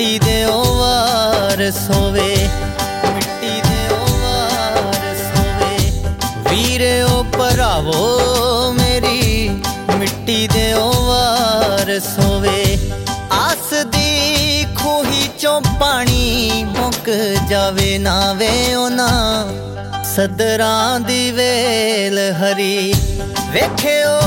ਮਿੱਟੀ ਦੇ ਉਹ ਵਾਰ ਸੋਵੇ, ਮਿੱਟੀ ਦੇ ਉਹ ਵਾਰ ਸੋਵੇ। ਵੀਰੇ ਉਹ ਭਰਾਵੋ ਮੇਰੀ ਮਿੱਟੀ ਦੇ ਉਹ ਵਾਰ ਸੋਵੇ। ਆਸ ਦੀ ਖੂਹੀ ਚੋਂ ਪਾਣੀ ਮੁੱਕ ਜਾਵੇ ਨਾ ਵੇ ਉਹਨਾਂ ਸਦਰਾਂ ਦੀ ਵੇਲ ਹਰੀ। ਵੇਖਿਓ